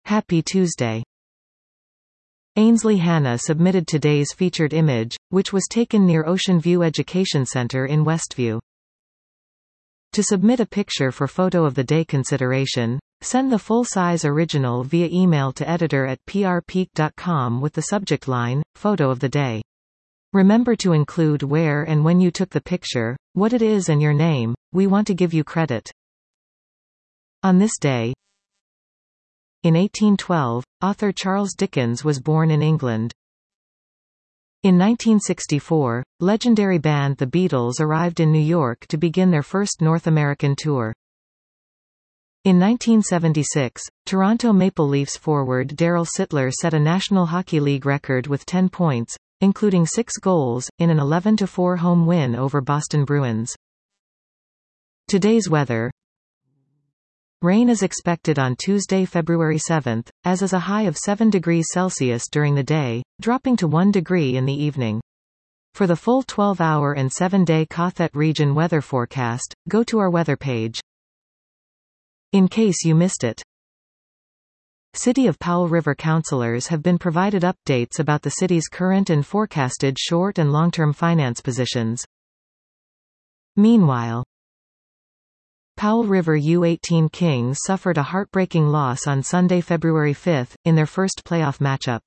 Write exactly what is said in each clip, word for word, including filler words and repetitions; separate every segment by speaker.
Speaker 1: Happy Tuesday. Ainsley Hanna submitted today's featured image, which was taken near Ocean View Education Center in Westview. To submit a picture for Photo of the Day consideration, send the full-size original via email to editor at p r peak dot com with the subject line, Photo of the Day. Remember to include where and when you took the picture, what it is and your name. We want to give you credit. On this day, in eighteen twelve, author Charles Dickens was born in England. In nineteen sixty-four, legendary band The Beatles arrived in New York to begin their first North American tour. In nineteen seventy-six, Toronto Maple Leafs forward Darryl Sittler set a National Hockey League record with ten points, including six goals, in an eleven to four home win over Boston Bruins. Today's weather. Rain is expected on Tuesday, February seventh, as is a high of seven degrees Celsius during the day, dropping to one degree in the evening. For the full twelve hour and seven day Cothet region weather forecast, go to our weather page. In case you missed it. City of Powell River councilors have been provided updates about the city's current and forecasted short and long-term finance positions. Meanwhile, Powell River U eighteen Kings suffered a heartbreaking loss on Sunday, February fifth, in their first playoff matchup.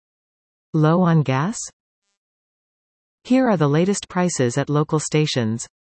Speaker 1: Low on gas? Here are the latest prices at local stations.